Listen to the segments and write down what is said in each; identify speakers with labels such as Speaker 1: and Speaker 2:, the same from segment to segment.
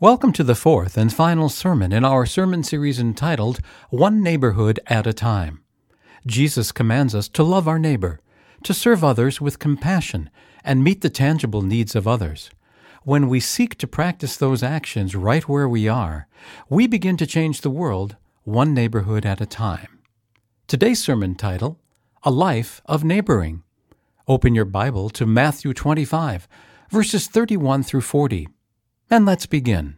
Speaker 1: Welcome to the fourth and final sermon in our sermon series entitled, One Neighborhood at a Time. Jesus commands us to love our neighbor, to serve others with compassion, and meet the tangible needs of others. When we seek to practice those actions right where we are, we begin to change the world one neighborhood at a time. Today's sermon title, A Life of Neighboring. Open your Bible to Matthew 25, verses 31 through 40. And let's begin.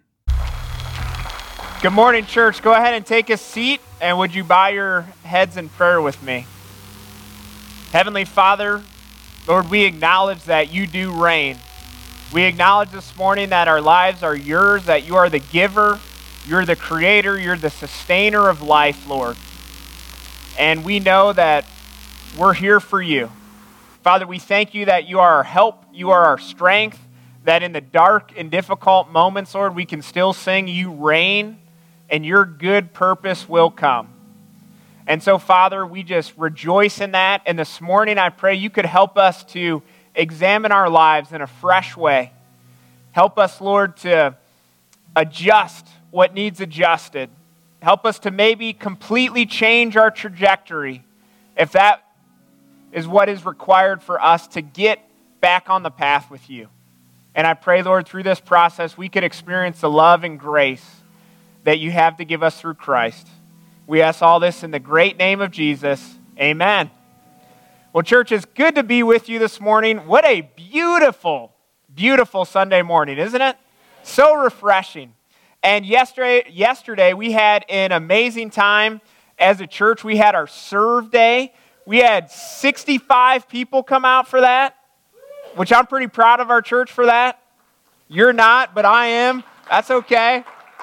Speaker 2: Good morning, church. Go ahead and take a seat, and would you bow your heads in prayer with me? Heavenly Father, Lord, we acknowledge that you do reign. We acknowledge this morning that our lives are yours, that you are the giver, you're the creator, you're the sustainer of life, Lord. And we know that we're here for you. Father, we thank you that you are our help, you are our strength, that in the dark and difficult moments, Lord, we can still sing, you reign, and your good purpose will come. And so, Father, we just rejoice in that. And this morning, I pray you could help us to examine our lives in a fresh way. Help us, Lord, to adjust what needs adjusted. Help us to maybe completely change our trajectory if that is what is required for us to get back on the path with you. And I pray, Lord, through this process, we could experience the love and grace that you have to give us through Christ. We ask all this in the great name of Jesus. Amen. Well, church, it's good to be with you this morning. What a beautiful, beautiful Sunday morning, isn't it? So refreshing. And yesterday we had an amazing time as a church. We had our Serve Day. We had 65 people come out for that, which I'm pretty proud of our church for that. You're not, but I am. That's okay.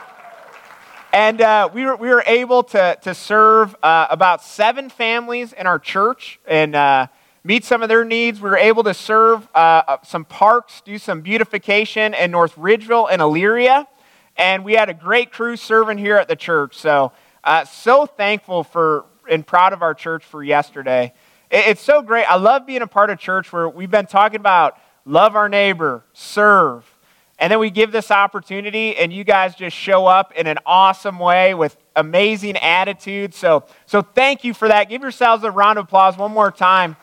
Speaker 2: And we were able to serve about 7 families in our church and meet some of their needs. We were able to serve some parks, do some beautification in North Ridgeville and Elyria. And we had a great crew serving here at the church. So thankful for and proud of our church for yesterday. It's so great. I love being a part of church where we've been talking about love our neighbor, serve. And then we give this opportunity and you guys just show up in an awesome way with amazing attitude. So thank you for that. Give yourselves a round of applause one more time.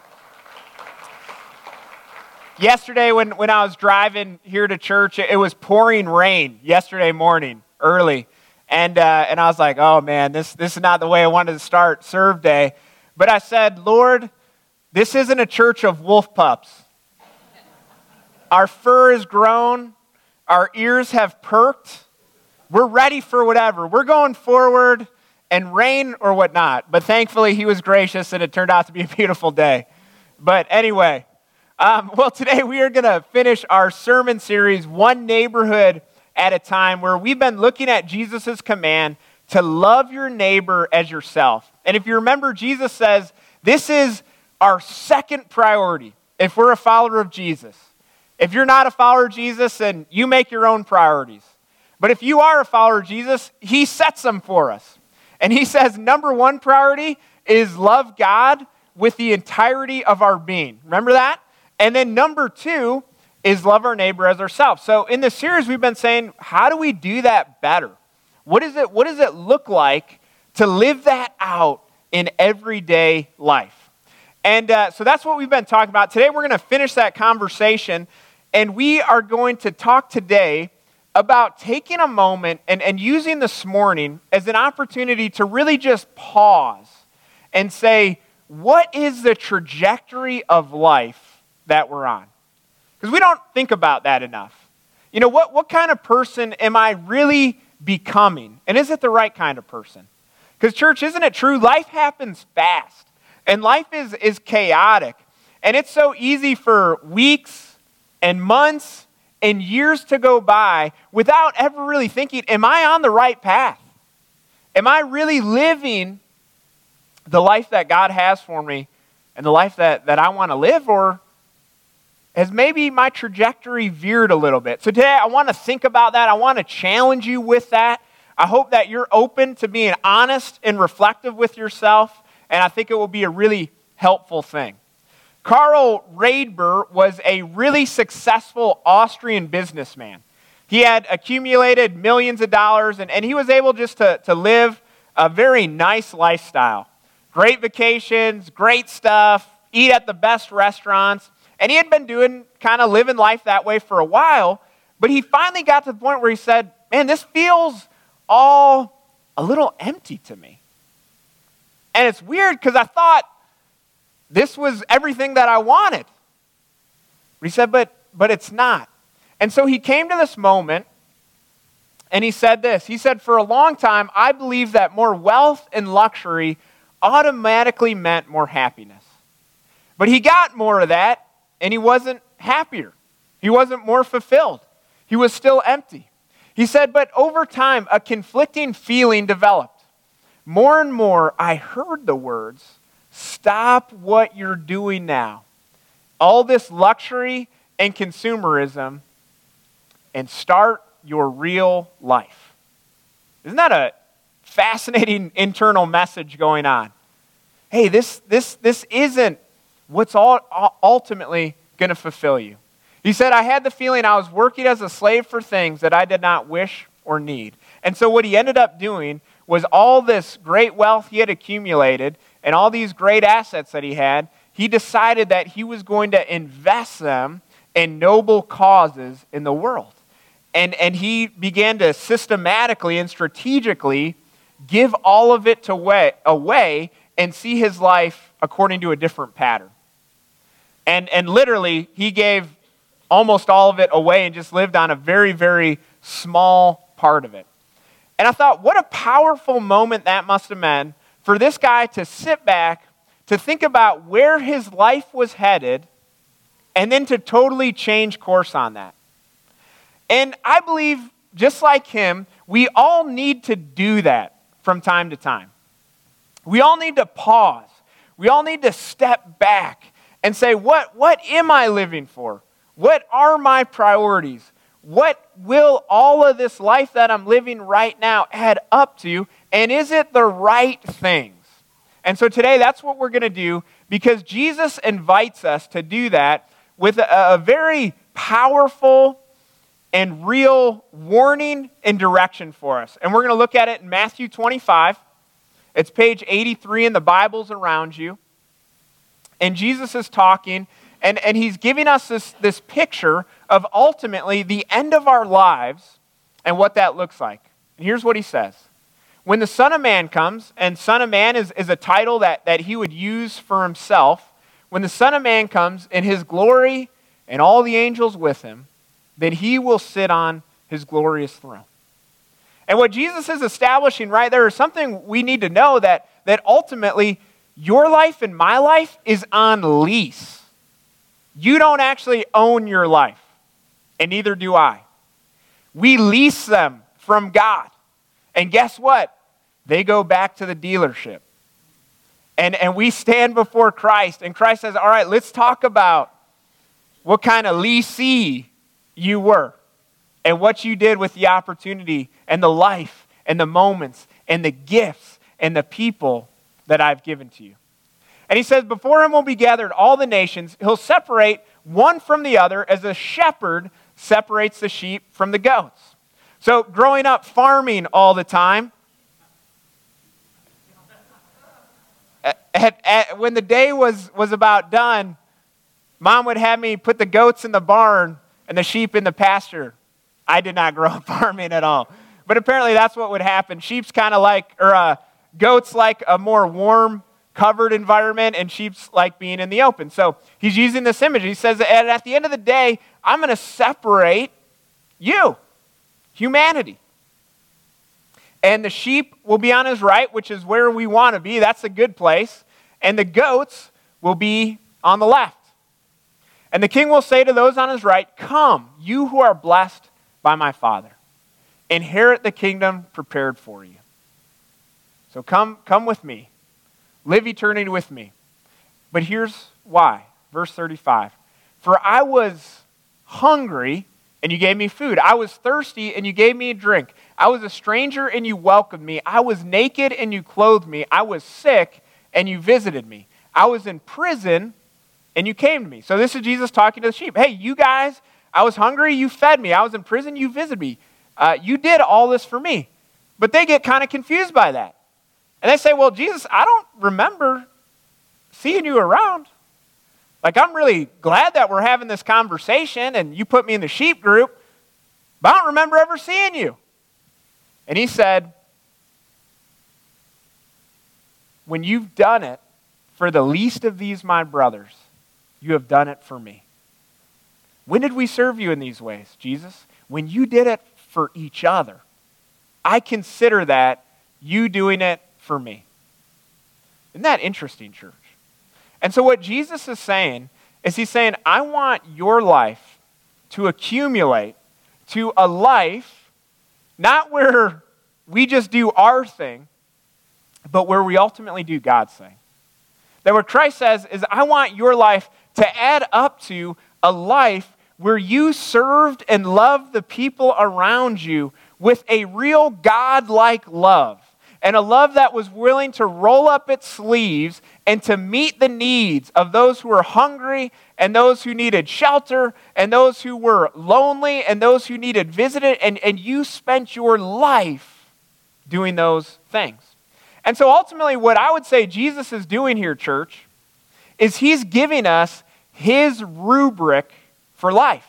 Speaker 2: Yesterday when I was driving here to church, it was pouring rain yesterday morning, early. And I was like, oh man, this is not the way I wanted to start Serve Day. But I said, Lord, this isn't a church of wolf pups. Our fur is grown. Our ears have perked. We're ready for whatever. We're going forward and rain or whatnot. But thankfully, he was gracious and it turned out to be a beautiful day. But anyway, today we are going to finish our sermon series, One Neighborhood at a Time, where we've been looking at Jesus' command to love your neighbor as yourself. And if you remember, Jesus says this is our second priority if we're a follower of Jesus. If you're not a follower of Jesus, then you make your own priorities. But if you are a follower of Jesus, he sets them for us. And he says number 1 priority is love God with the entirety of our being. Remember that? And then number 2 is love our neighbor as ourselves. So in this series, we've been saying, how do we do that better? What does it look like to live that out in everyday life? And so that's what we've been talking about. Today, we're going to finish that conversation. And we are going to talk today about taking a moment and using this morning as an opportunity to really just pause and say, what is the trajectory of life that we're on? Because we don't think about that enough. You know, what kind of person am I really becoming? And is it the right kind of person? Because church, isn't it true? Life happens fast. And life is chaotic. And it's so easy for weeks and months and years to go by without ever really thinking, am I on the right path? Am I really living the life that God has for me and the life that I want to live? Or has maybe my trajectory veered a little bit? So today I want to think about that. I want to challenge you with that. I hope that you're open to being honest and reflective with yourself. And I think it will be a really helpful thing. Karl Raidber was a really successful Austrian businessman. He had accumulated millions of dollars, and he was able just to live a very nice lifestyle. Great vacations, great stuff, eat at the best restaurants. And he had been kind of living life that way for a while, but he finally got to the point where he said, man, this feels all a little empty to me. And it's weird because I thought this was everything that I wanted. But he said, but it's not. And so he came to this moment and he said this. He said, for a long time, I believed that more wealth and luxury automatically meant more happiness. But he got more of that and he wasn't happier. He wasn't more fulfilled. He was still empty. He said, but over time, a conflicting feeling developed. More and more, I heard the words, stop what you're doing now. All this luxury and consumerism, and start your real life. Isn't that a fascinating internal message going on? Hey, this isn't what's ultimately going to fulfill you. He said, I had the feeling I was working as a slave for things that I did not wish or need. And so what he ended up doing was all this great wealth he had accumulated and all these great assets that he had, he decided that he was going to invest them in noble causes in the world. And he began to systematically and strategically give all of it away and see his life according to a different pattern. And literally, he gave almost all of it away and just lived on a very, very small part of it. And I thought, what a powerful moment that must have been for this guy to sit back, to think about where his life was headed, and then to totally change course on that. And I believe, just like him, we all need to do that from time to time. We all need to pause. We all need to step back and say, what am I living for? What are my priorities? What will all of this life that I'm living right now add up to? And is it the right things? And so today, that's what we're going to do, because Jesus invites us to do that with a very powerful and real warning and direction for us. And we're going to look at it in Matthew 25. It's page 83 in the Bibles around you. And Jesus is talking, and he's giving us this picture of ultimately the end of our lives and what that looks like. And here's what he says. When the Son of Man comes, and Son of Man is a title that he would use for himself. When the Son of Man comes in his glory and all the angels with him, then he will sit on his glorious throne. And what Jesus is establishing right there is something we need to know, that ultimately your life and my life is on lease. You don't actually own your life, and neither do I. We lease them from God. And guess what? They go back to the dealership. And we stand before Christ, and Christ says, all right, let's talk about what kind of leasee you were, and what you did with the opportunity and the life and the moments and the gifts and the people that I've given to you. And he says, before him will be gathered all the nations. He'll separate one from the other as a shepherd separates the sheep from the goats. So growing up farming all the time, when the day was about done, Mom would have me put the goats in the barn and the sheep in the pasture. I did not grow up farming at all. But apparently that's what would happen. Goats like a more warm, covered environment, and sheep's like being in the open. So he's using this image. He says that at the end of the day, I'm going to separate you, humanity. And the sheep will be on his right, which is where we want to be. That's a good place. And the goats will be on the left. And the king will say to those on his right, come, you who are blessed by my Father. Inherit the kingdom prepared for you. So come with me. Live eternity with me. But here's why. Verse 35. For I was hungry, and you gave me food. I was thirsty, and you gave me a drink. I was a stranger, and you welcomed me. I was naked, and you clothed me. I was sick, and you visited me. I was in prison, and you came to me. So this is Jesus talking to the sheep. Hey, you guys, I was hungry, you fed me. I was in prison, you visited me. You did all this for me. But they get kind of confused by that. And they say, well, Jesus, I don't remember seeing you around. Like, I'm really glad that we're having this conversation and you put me in the sheep group, but I don't remember ever seeing you. And he said, when you've done it for the least of these my brothers, you have done it for me. When did we serve you in these ways, Jesus? When you did it for each other. I consider that you doing it for me. Isn't that interesting, church? And so what Jesus is saying is he's saying, I want your life to accumulate to a life not where we just do our thing, but where we ultimately do God's thing. That what Christ says is, I want your life to add up to a life where you served and loved the people around you with a real God-like love. And a love that was willing to roll up its sleeves and to meet the needs of those who were hungry and those who needed shelter and those who were lonely and those who needed visited. And you spent your life doing those things. And so ultimately what I would say Jesus is doing here, church, is he's giving us his rubric for life.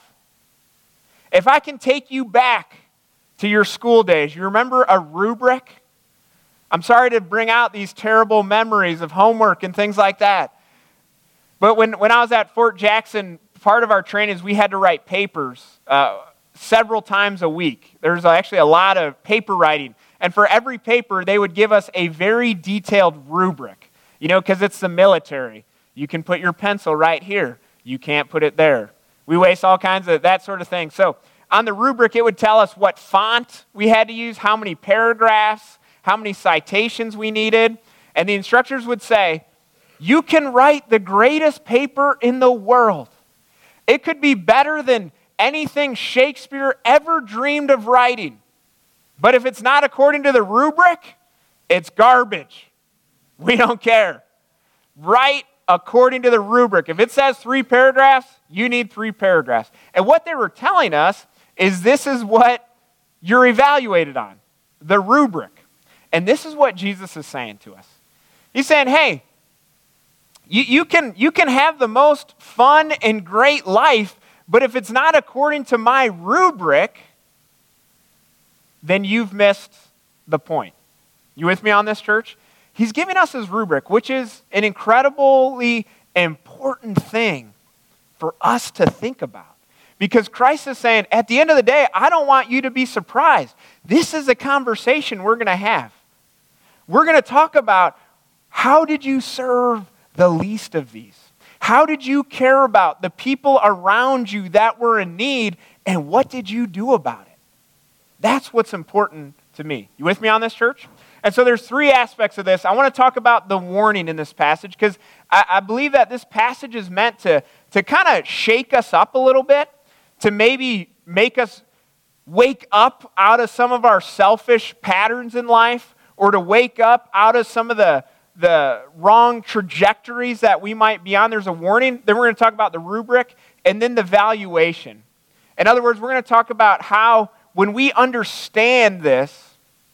Speaker 2: If I can take you back to your school days, you remember a rubric? I'm sorry to bring out these terrible memories of homework and things like that. But when I was at Fort Jackson, part of our training is we had to write papers several times a week. There's actually a lot of paper writing. And for every paper, they would give us a very detailed rubric. You know, because it's the military. You can put your pencil right here. You can't put it there. We waste all kinds of that sort of thing. So on the rubric, it would tell us what font we had to use, how many paragraphs, how many citations we needed. And the instructors would say, you can write the greatest paper in the world. It could be better than anything Shakespeare ever dreamed of writing. But if it's not according to the rubric, it's garbage. We don't care. Write according to the rubric. If it says 3 paragraphs, you need 3 paragraphs. And what they were telling us is this is what you're evaluated on, the rubric. And this is what Jesus is saying to us. He's saying, hey, you can have the most fun and great life, but if it's not according to my rubric, then you've missed the point. You with me on this, church? He's giving us his rubric, which is an incredibly important thing for us to think about. Because Christ is saying, at the end of the day, I don't want you to be surprised. This is a conversation we're going to have. We're going to talk about how did you serve the least of these? How did you care about the people around you that were in need, and what did you do about it? That's what's important to me. You with me on this, church? And so there's 3 aspects of this. I want to talk about the warning in this passage because I believe that this passage is meant to kind of shake us up a little bit, to maybe make us wake up out of some of our selfish patterns in life, or to wake up out of some of the wrong trajectories that we might be on. There's a warning. Then we're going to talk about the rubric and then the valuation. In other words, we're going to talk about how when we understand this,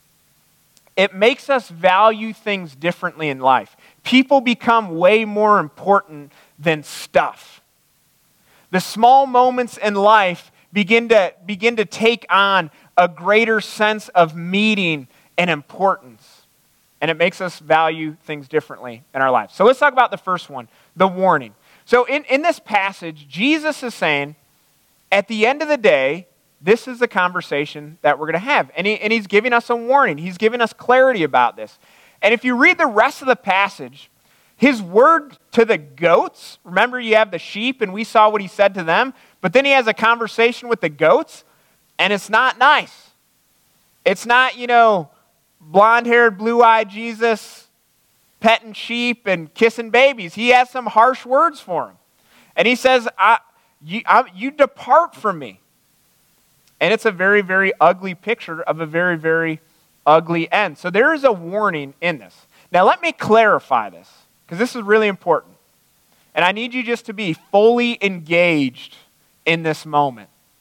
Speaker 2: it makes us value things differently in life. People become way more important than stuff. The small moments in life begin to take on a greater sense of meaning and importance. And it makes us value things differently in our lives. So let's talk about the first one, the warning. So in this passage, Jesus is saying, at the end of the day, this is the conversation that we're going to have. And he's giving us a warning. He's giving us clarity about this. And if you read the rest of the passage, his word to the goats, remember you have the sheep and we saw what he said to them, but then he has a conversation with the goats and it's not nice. It's not, blonde-haired, blue-eyed Jesus petting sheep and kissing babies. He has some harsh words for them. And he says, you depart from me. And it's a very, very ugly picture of a very, very ugly end. So there is a warning in this. Now let me clarify this, because this is really important. And I need you just to be fully engaged in this moment.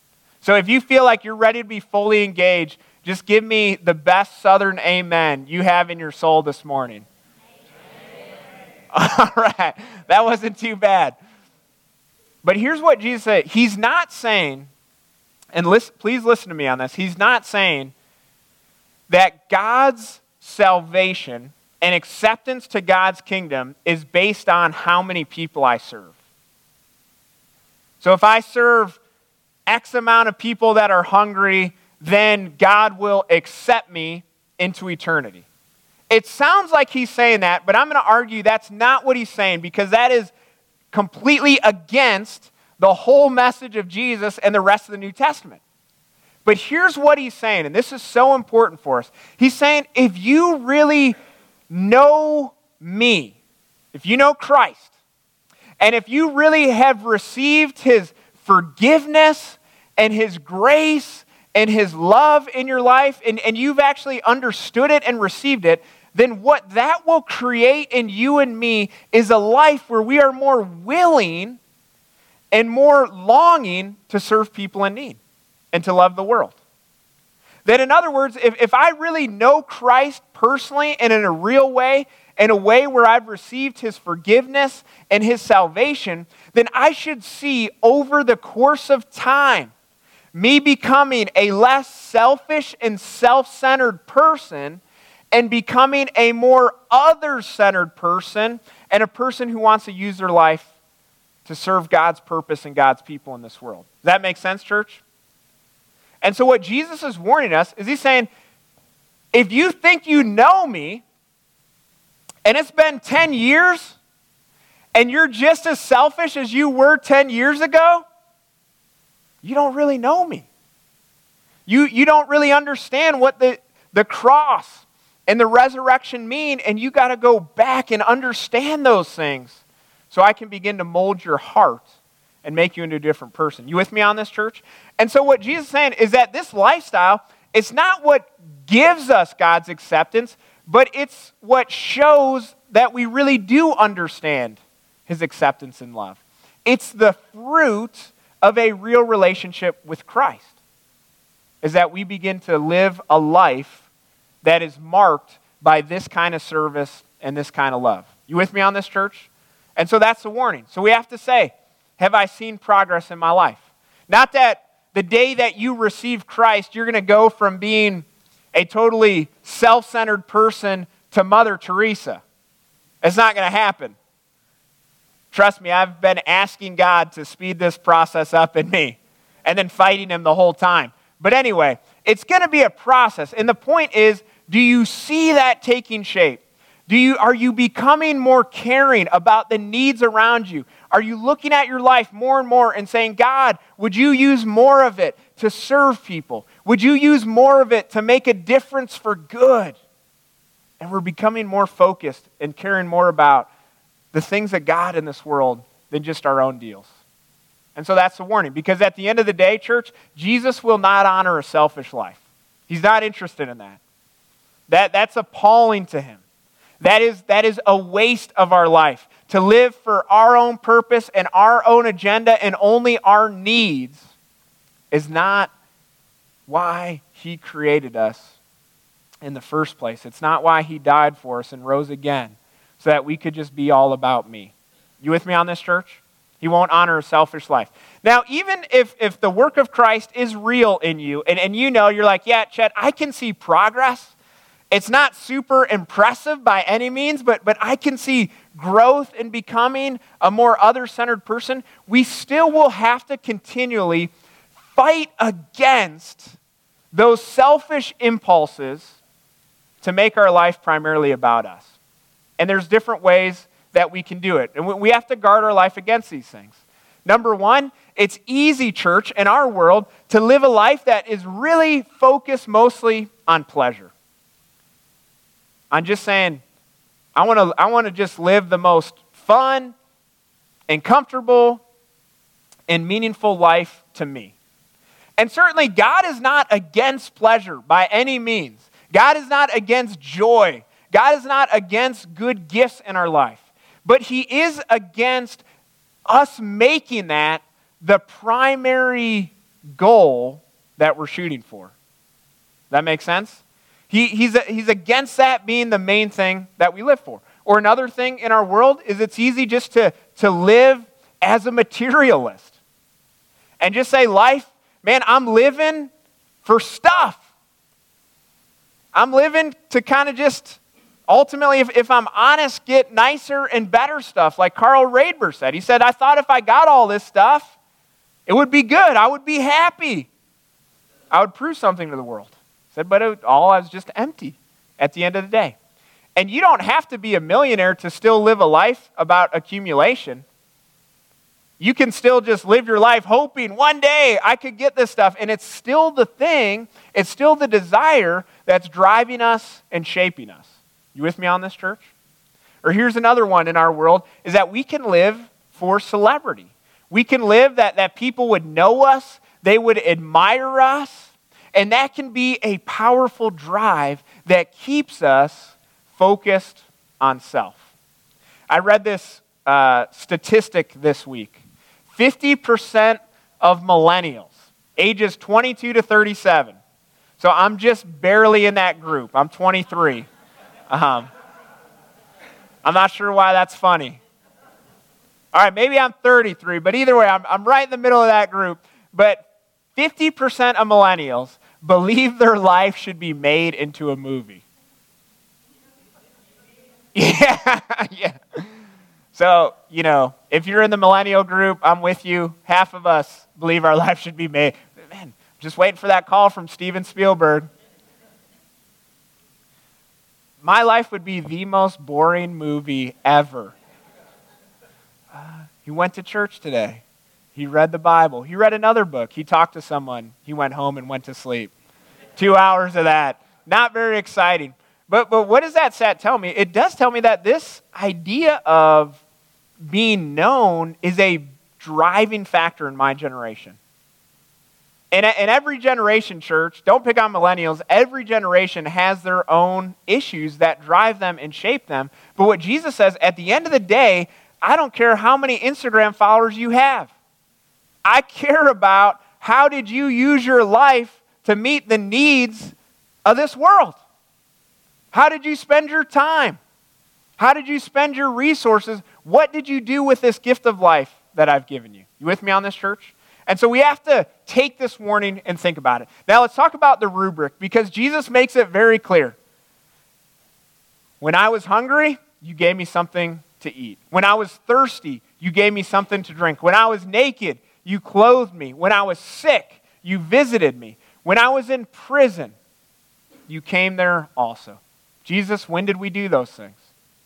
Speaker 2: So if you feel like you're ready to be fully engaged, just give me the best Southern amen you have in your soul this morning. All right, that wasn't too bad. But here's what Jesus said. He's not saying, and please listen to me on this, he's not saying that God's salvation and acceptance to God's kingdom is based on how many people I serve. So if I serve X amount of people that are hungry, then God will accept me into eternity. It sounds like he's saying that, but I'm going to argue that's not what he's saying, because that is completely against the whole message of Jesus and the rest of the New Testament. But here's what he's saying, and this is so important for us. He's saying, if you really know me, if you know Christ, and if you really have received his forgiveness and his grace and his love in your life, and you've actually understood it and received it, then what that will create in you and me is a life where we are more willing and more longing to serve people in need and to love the world. That, in other words, if I really know Christ personally and in a real way, in a way where I've received his forgiveness and his salvation, then I should see over the course of time me becoming a less selfish and self-centered person and becoming a more other-centered person, and a person who wants to use their life to serve God's purpose and God's people in this world. Does that make sense, church? And so what Jesus is warning us is he's saying, if you think you know me, and it's been 10 years, and you're just as selfish as you were 10 years ago, you don't really know me. You don't really understand what the cross and the resurrection mean, and you got to go back and understand those things so I can begin to mold your heart and make you into a different person. You with me on this, church? And so what Jesus is saying is that this lifestyle, it's not what gives us God's acceptance, but it's what shows that we really do understand his acceptance and love. It's the fruit of a real relationship with Christ, is that we begin to live a life that is marked by this kind of service and this kind of love. You with me on this, church? And so that's the warning. So we have to say, have I seen progress in my life? Not that the day that you receive Christ, you're going to go from being a totally self-centered person to Mother Teresa. It's not going to happen. Trust me, I've been asking God to speed this process up in me and then fighting him the whole time. But anyway, it's going to be a process. And the point is, do you see that taking shape? Are you becoming more caring about the needs around you? Are you looking at your life more and more and saying, God, would you use more of it to serve people? Would you use more of it to make a difference for good? And we're becoming more focused and caring more about the things of God in this world than just our own deals. And so that's the warning. Because at the end of the day, church, Jesus will not honor a selfish life. He's not interested in that. That's appalling to him. That is a waste of our life. To live for our own purpose and our own agenda and only our needs is not why he created us in the first place. It's not why he died for us and rose again, so that we could just be all about me. You with me on this, church? He won't honor a selfish life. Now, even if the work of Christ is real in you, and you know, you're like, yeah, Chet, I can see progress. It's not super impressive by any means, but I can see growth in becoming a more other-centered person. We still will have to continually fight against those selfish impulses to make our life primarily about us. And there's different ways that we can do it. And we have to guard our life against these things. Number one, it's easy, church, in our world to live a life that is really focused mostly on pleasure. I'm just saying, I want to just live the most fun and comfortable and meaningful life to me. And certainly God is not against pleasure by any means. God is not against joy. God is not against good gifts in our life. But he is against us making that the primary goal that we're shooting for. That makes sense? He's against that being the main thing that we live for. Or another thing in our world is it's easy just to live as a materialist. And just say, life, man, I'm living for stuff. I'm living to kind of just, ultimately, if I'm honest, get nicer and better stuff. Like Carl Raidber said. He said, I thought if I got all this stuff, it would be good. I would be happy. I would prove something to the world. He said, but it all was just empty at the end of the day. And you don't have to be a millionaire to still live a life about accumulation. You can still just live your life hoping one day I could get this stuff. And it's still the thing, it's still the desire that's driving us and shaping us. You with me on this, church? Or here's another one in our world, is that we can live for celebrity. We can live that people would know us, they would admire us, and that can be a powerful drive that keeps us focused on self. I read this statistic this week. 50% of millennials, ages 22 to 37. So I'm just barely in that group. I'm 23. I'm not sure why that's funny. All right, maybe I'm 33, but either way, I'm right in the middle of that group. But 50% of millennials believe their life should be made into a movie. Yeah. So, if you're in the millennial group, I'm with you. Half of us believe our life should be made. Man, just waiting for that call from Steven Spielberg. My life would be the most boring movie ever. He went to church today. He read the Bible. He read another book. He talked to someone. He went home and went to sleep. 2 hours of that. Not very exciting. But what does that stat tell me? It does tell me that this idea of being known is a driving factor in my generation. And every generation, church, don't pick on millennials, every generation has their own issues that drive them and shape them. But what Jesus says, at the end of the day, I don't care how many Instagram followers you have. I care about how did you use your life to meet the needs of this world. How did you spend your time? How did you spend your resources? What did you do with this gift of life that I've given you? You with me on this, church? And so we have to take this warning and think about it. Now let's talk about the rubric, because Jesus makes it very clear. When I was hungry, you gave me something to eat. When I was thirsty, you gave me something to drink. When I was naked, you clothed me. When I was sick, you visited me. When I was in prison, you came there also. Jesus, when did we do those things?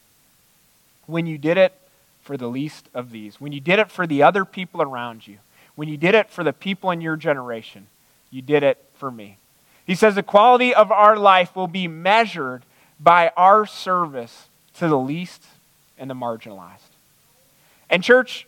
Speaker 2: When you did it for the least of these. When you did it for the other people around you. When you did it for the people in your generation. You did it for me. He says the quality of our life will be measured by our service to the least and the marginalized. And church,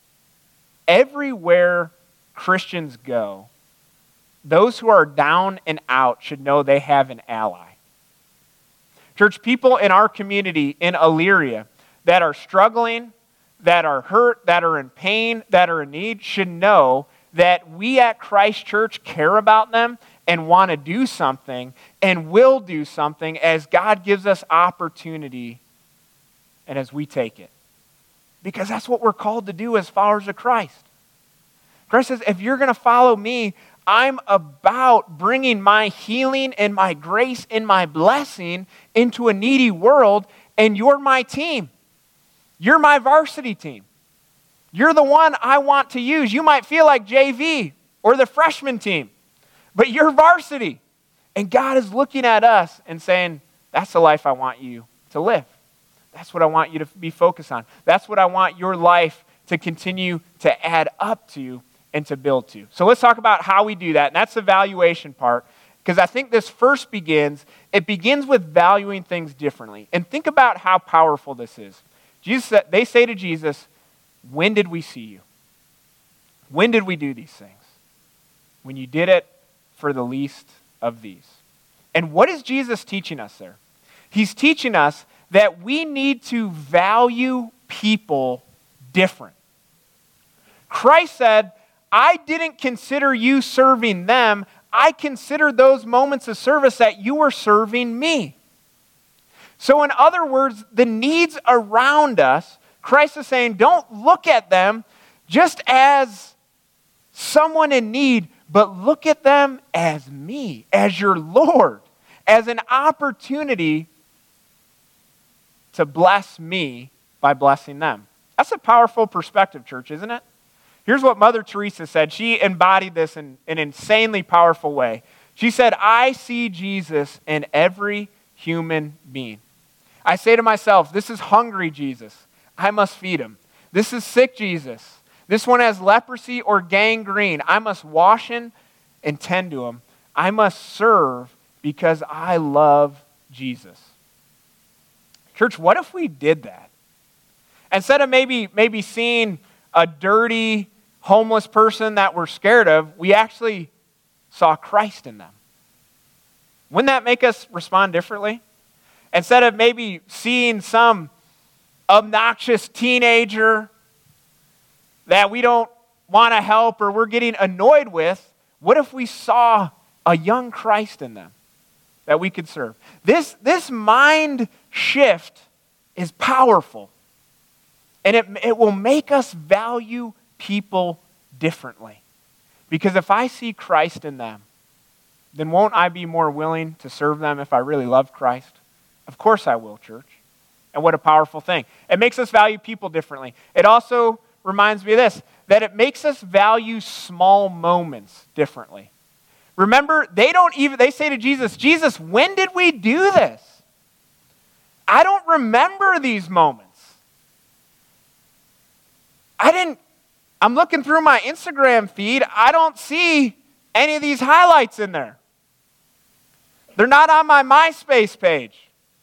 Speaker 2: everywhere Christians go, those who are down and out should know they have an ally. Church, people in our community in Elyria that are struggling, that are hurt, that are in pain, that are in need, should know that we at Christ Church care about them and want to do something and will do something as God gives us opportunity and as we take it. Because that's what we're called to do as followers of Christ. Christ says, if you're going to follow me, I'm about bringing my healing and my grace and my blessing into a needy world, and you're my team. You're my varsity team. You're the one I want to use. You might feel like JV or the freshman team, but you're varsity. And God is looking at us and saying, that's the life I want you to live. That's what I want you to be focused on. That's what I want your life to continue to add up to and to build to. So let's talk about how we do that. And that's the valuation part, because I think this first begins with valuing things differently. And think about how powerful this is. They say to Jesus, when did we see you? When did we do these things? When you did it for the least of these. And what is Jesus teaching us there? He's teaching us that we need to value people different. Christ said, I didn't consider you serving them. I considered those moments of service that you were serving me. So in other words, the needs around us, Christ is saying, don't look at them just as someone in need, but look at them as me, as your Lord, as an opportunity to bless me by blessing them. That's a powerful perspective, church, isn't it? Here's what Mother Teresa said. She embodied this in an insanely powerful way. She said, I see Jesus in every human being. I say to myself, this is hungry Jesus. I must feed him. This is sick Jesus. This one has leprosy or gangrene. I must wash him and tend to him. I must serve because I love Jesus. Church, what if we did that? Instead of maybe seeing a dirty, homeless person that we're scared of, we actually saw Christ in them. Wouldn't that make us respond differently? Instead of maybe seeing some obnoxious teenager that we don't want to help or we're getting annoyed with, what if we saw a young Christ in them that we could serve? This mind shift is powerful. And it will make us value people differently. Because if I see Christ in them, then won't I be more willing to serve them if I really love Christ? Of course I will, church. And what a powerful thing. It makes us value people differently. It also reminds me of this, that it makes us value small moments differently. Remember, they say to Jesus, Jesus, when did we do this? I don't remember these moments. I'm looking through my Instagram feed. I don't see any of these highlights in there. They're not on my MySpace page.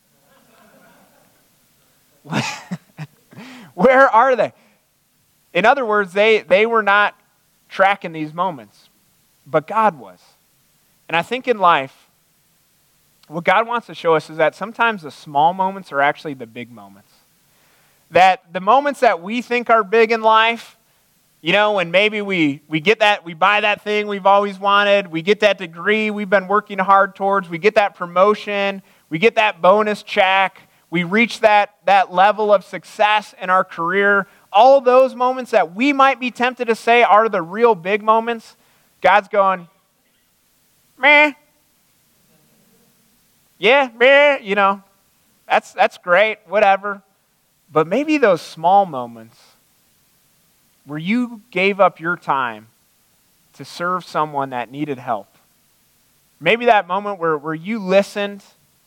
Speaker 2: Where are they? In other words, they were not tracking these moments, but God was. And I think in life, what God wants to show us is that sometimes the small moments are actually the big moments. That the moments that we think are big in life, when maybe we get that, we buy that thing we've always wanted, we get that degree we've been working hard towards, we get that promotion, we get that bonus check, we reach that level of success in our career. All those moments that we might be tempted to say are the real big moments, God's going, meh. Yeah, meh, that's great, whatever. But maybe those small moments where you gave up your time to serve someone that needed help. Maybe that moment where you listened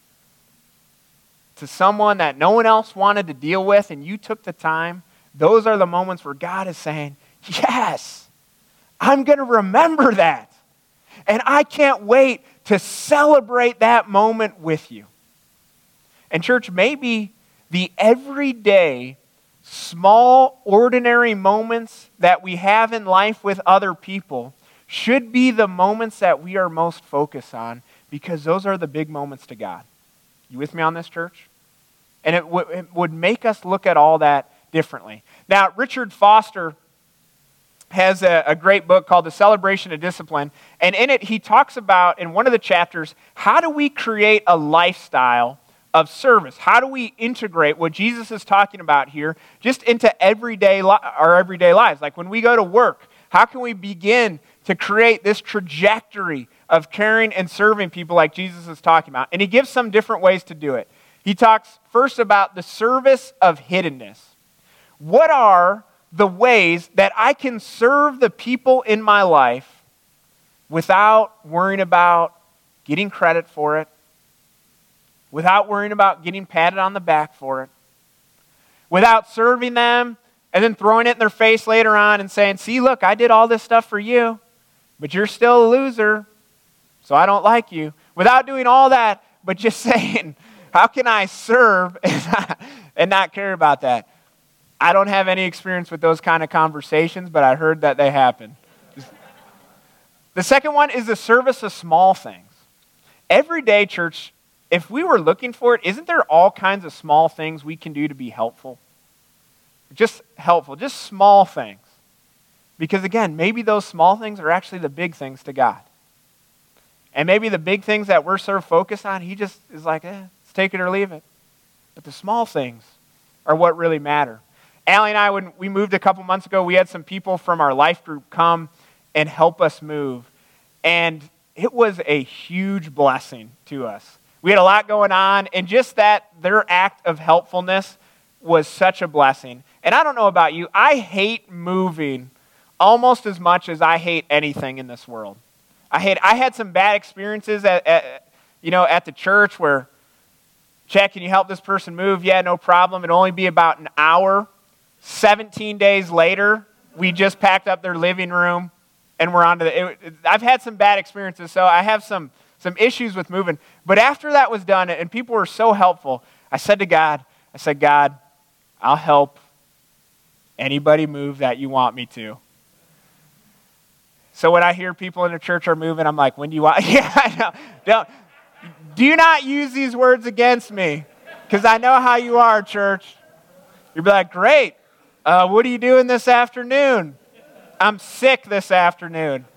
Speaker 2: to someone that no one else wanted to deal with and you took the time. Those are the moments where God is saying, yes, I'm going to remember that. And I can't wait to celebrate that moment with you. And church, maybe the everyday, small, ordinary moments that we have in life with other people should be the moments that we are most focused on, because those are the big moments to God. You with me on this, church? And it would make us look at all that differently. Now, Richard Foster has a great book called The Celebration of Discipline, and in it he talks about, in one of the chapters, how do we create a lifestyle of service? How do we integrate what Jesus is talking about here just into our everyday lives? Like when we go to work, how can we begin to create this trajectory of caring and serving people like Jesus is talking about? And he gives some different ways to do it. He talks first about the service of hiddenness. What are the ways that I can serve the people in my life without worrying about getting credit for it, without worrying about getting patted on the back for it, without serving them and then throwing it in their face later on and saying, see, look, I did all this stuff for you, but you're still a loser, so I don't like you. Without doing all that, but just saying, how can I serve and not care about that? I don't have any experience with those kind of conversations, but I heard that they happen. The second one is the service of small things. Every day, church, if we were looking for it, isn't there all kinds of small things we can do to be helpful? Just helpful, just small things. Because again, maybe those small things are actually the big things to God. And maybe the big things that we're sort of focused on, he just is like, let's take it or leave it. But the small things are what really matter. Allie and I, when we moved a couple months ago, we had some people from our life group come and help us move. And it was a huge blessing to us. We had a lot going on, and just that, their act of helpfulness was such a blessing. And I don't know about you, I hate moving almost as much as I hate anything in this world. I had some bad experiences at the church where, Chad, can you help this person move? Yeah, no problem. It'll only be about an hour. 17 days later, we just packed up their living room and we're on to I've had some bad experiences, so I have some issues with moving. But after that was done and people were so helpful, I said to God, God, I'll help anybody move that you want me to. So when I hear people in the church are moving, I'm like, when do you want? Yeah, I know. Do not use these words against me, because I know how you are, church. You'll be like, great. What are you doing this afternoon? I'm sick this afternoon.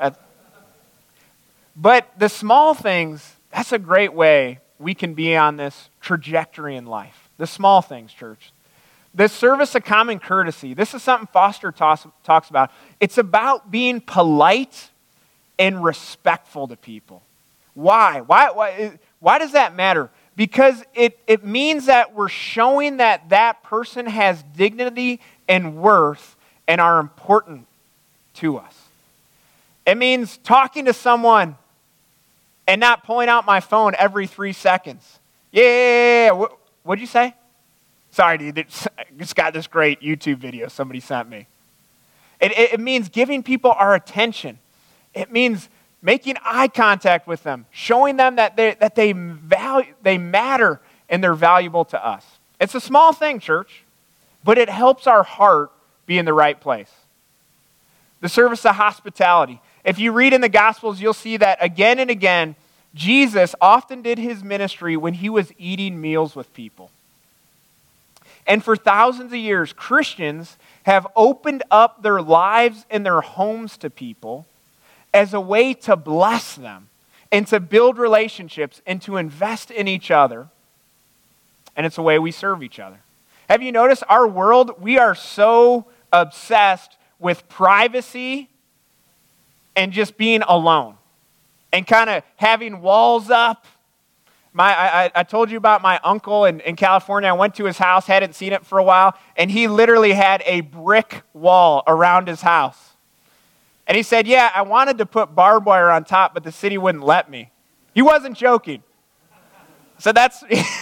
Speaker 2: But the small things, that's a great way we can be on this trajectory in life. The small things, church. The service of common courtesy. This is something Foster talks about. It's about being polite and respectful to people. Why? Why does that matter? Because it means that we're showing that that person has dignity and worth and are important to us. It means talking to someone and not pulling out my phone every 3 seconds. Yeah. What'd you say? Sorry, dude. I just got this great YouTube video somebody sent me. It means giving people our attention. It means making eye contact with them, showing them that they matter and they're valuable to us. It's a small thing, church, but it helps our heart be in the right place. The service of hospitality. If you read in the Gospels, you'll see that again and again, Jesus often did his ministry when he was eating meals with people. And for thousands of years, Christians have opened up their lives and their homes to people as a way to bless them and to build relationships and to invest in each other. And it's a way we serve each other. Have you noticed our world, we are so obsessed with privacy and just being alone and kind of having walls up. I told you about my uncle in California. I went to his house, hadn't seen it for a while, and he literally had a brick wall around his house. And he said, yeah, I wanted to put barbed wire on top, but the city wouldn't let me. He wasn't joking. So that's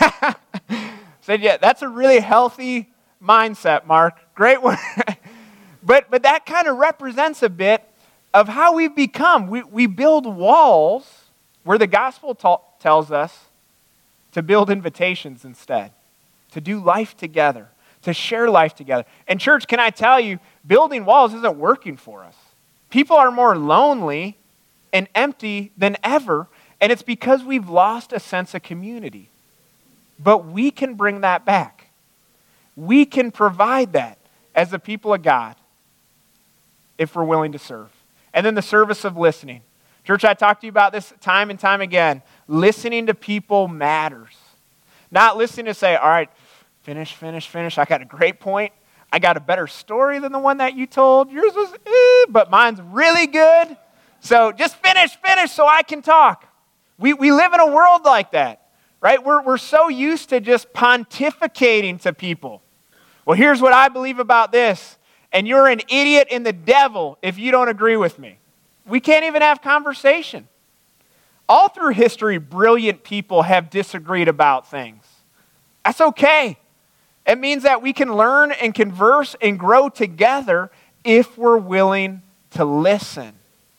Speaker 2: a really healthy mindset, Mark. Great work. But that kind of represents a bit of how we've become. We build walls where the gospel tells us to build invitations instead, to do life together, to share life together. And church, can I tell you, building walls isn't working for us. People are more lonely and empty than ever, and it's because we've lost a sense of community. But we can bring that back. We can provide that as the people of God if we're willing to serve. And then the service of listening. Church, I talked to you about this time and time again. Listening to people matters. Not listening to say, all right, finish. I got a great point. I got a better story than the one that you told. Yours was, but mine's really good. So just finish so I can talk. We live in a world like that, right? We're so used to just pontificating to people. Well, here's what I believe about this, and you're an idiot and the devil if you don't agree with me. We can't even have conversation. All through history, brilliant people have disagreed about things. That's okay. It means that we can learn and converse and grow together if we're willing to listen.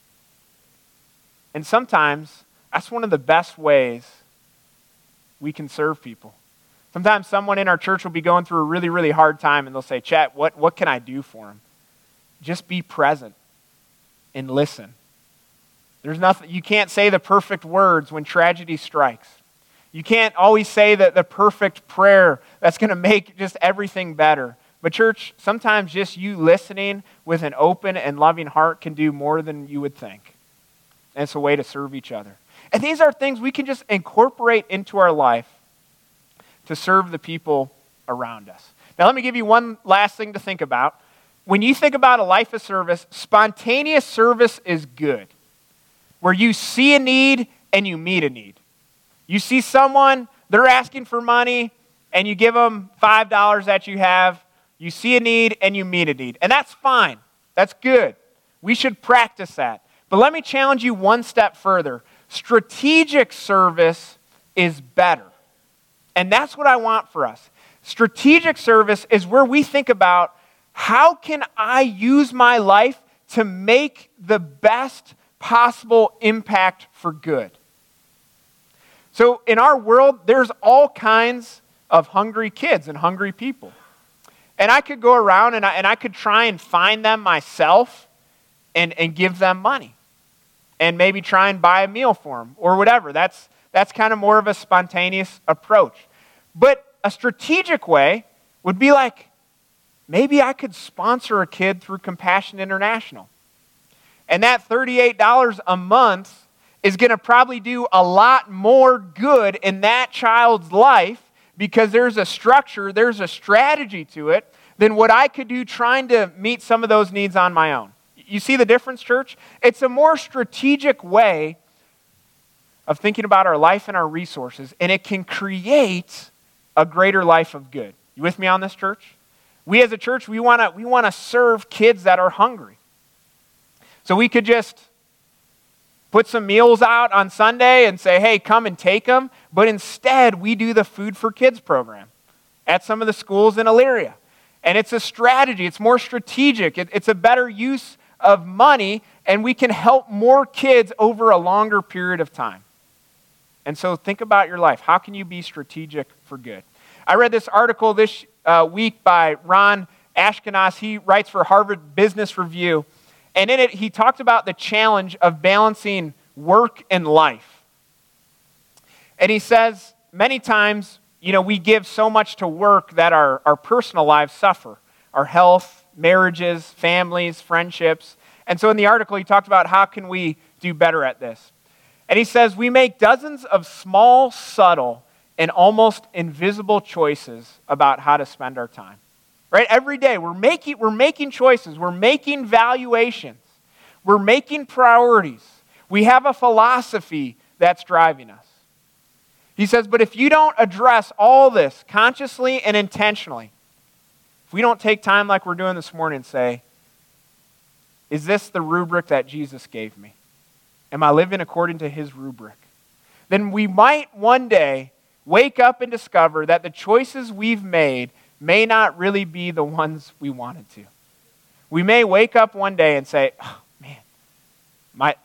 Speaker 2: And sometimes that's one of the best ways we can serve people. Sometimes someone in our church will be going through a really, really hard time and they'll say, Chat, what can I do for them? Just be present and listen. There's nothing, you can't say the perfect words when tragedy strikes. You can't always say the perfect prayer that's going to make just everything better. But church, sometimes just you listening with an open and loving heart can do more than you would think. And it's a way to serve each other. And these are things we can just incorporate into our life to serve the people around us. Now let me give you one last thing to think about. When you think about a life of service, spontaneous service is good. Where you see a need and you meet a need. You see someone, they're asking for money, and you give them $5 that you have. You see a need and you meet a need. And that's fine. That's good. We should practice that. But let me challenge you one step further. Strategic service is better. And that's what I want for us. Strategic service is where we think about, how can I use my life to make the best possible impact for good? So in our world, there's all kinds of hungry kids and hungry people. And I could go around and I could try and find them myself and give them money. And maybe try and buy a meal for them or whatever. That's kind of more of a spontaneous approach. But a strategic way would be like, maybe I could sponsor a kid through Compassion International. And that $38 a month is going to probably do a lot more good in that child's life because there's a structure, there's a strategy to it than what I could do trying to meet some of those needs on my own. You see the difference, church? It's a more strategic way of thinking about our life and our resources, and it can create a greater life of good. You with me on this, church? We as a church, we want to serve kids that are hungry. So we could just put some meals out on Sunday and say, hey, come and take them. But instead, we do the Food for Kids program at some of the schools in Elyria. And it's a strategy. It's more strategic. It's a better use of money, and we can help more kids over a longer period of time. And so think about your life. How can you be strategic for good? I read this article this week by Ron Ashkenaz. He writes for Harvard Business Review. And in it, he talked about the challenge of balancing work and life. And he says, many times, we give so much to work that our personal lives suffer. Our health, marriages, families, friendships. And so in the article, he talked about how can we do better at this. And he says, we make dozens of small, subtle, and almost invisible choices about how to spend our time. Right? Every day, we're making choices. We're making valuations. We're making priorities. We have a philosophy that's driving us. He says, but if you don't address all this consciously and intentionally, if we don't take time like we're doing this morning and say, is this the rubric that Jesus gave me? Am I living according to his rubric? Then we might one day wake up and discover that the choices we've made may not really be the ones we wanted to. We may wake up one day and say, oh man,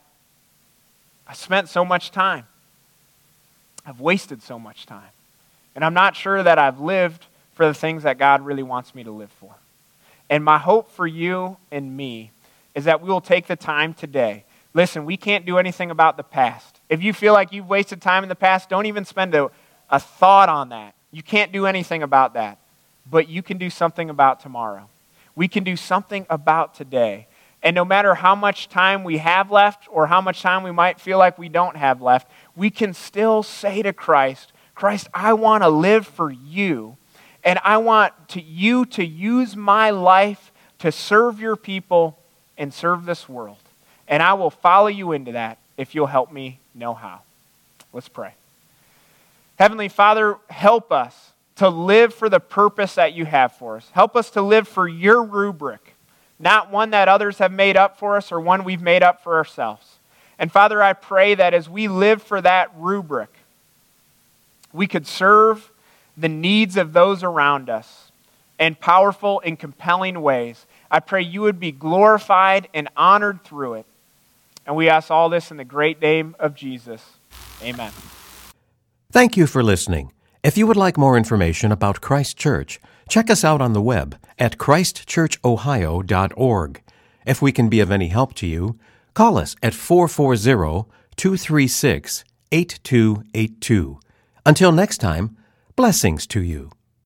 Speaker 2: I spent so much time. I've wasted so much time. And I'm not sure that I've lived for the things that God really wants me to live for. And my hope for you and me is that we will take the time today. Listen, we can't do anything about the past. If you feel like you've wasted time in the past, don't even spend a thought on that. You can't do anything about that. But you can do something about tomorrow. We can do something about today. And no matter how much time we have left or how much time we might feel like we don't have left, we can still say to Christ, Christ, I want to live for you. And I want you to use my life to serve your people and serve this world. And I will follow you into that if you'll help me know how. Let's pray. Heavenly Father, help us to live for the purpose that you have for us. Help us to live for your rubric, not one that others have made up for us or one we've made up for ourselves. And Father, I pray that as we live for that rubric, we could serve the needs of those around us in powerful and compelling ways. I pray you would be glorified and honored through it. And we ask all this in the great name of Jesus. Amen.
Speaker 1: Thank you for listening. If you would like more information about Christ Church, check us out on the web at christchurchohio.org. If we can be of any help to you, call us at 440-236-8282. Until next time, blessings to you.